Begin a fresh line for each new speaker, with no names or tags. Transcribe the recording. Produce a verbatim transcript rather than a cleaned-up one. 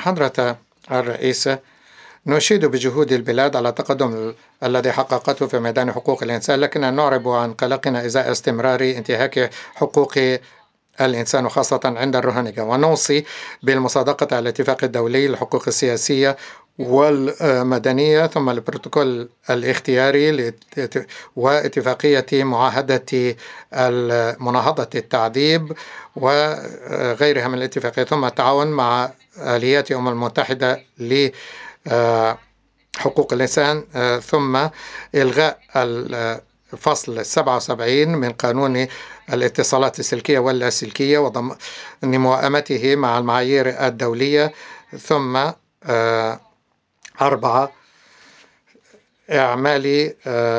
حضرة الرئيس، نشيد بجهود البلاد على التقدم الذي حققته في ميدان حقوق الإنسان، لكننا نعرب عن قلقنا إزاء استمرار انتهاك حقوق الإنسان وخاصة عند الروهينجا، ونوصي بالمصادقة على الاتفاق الدولي للحقوق السياسية والمدنية، ثم البروتوكول الاختياري واتفاقية معاهدة مناهضة التعذيب وغيرها من الاتفاقيات، ثم التعاون مع آليات الأمم المتحدة لحقوق الإنسان، ثم إلغاء الفصل سبعة وسبعين من قانون الاتصالات السلكية واللاسلكية وضمان موائمته مع المعايير الدولية، ثم أربعة إعمال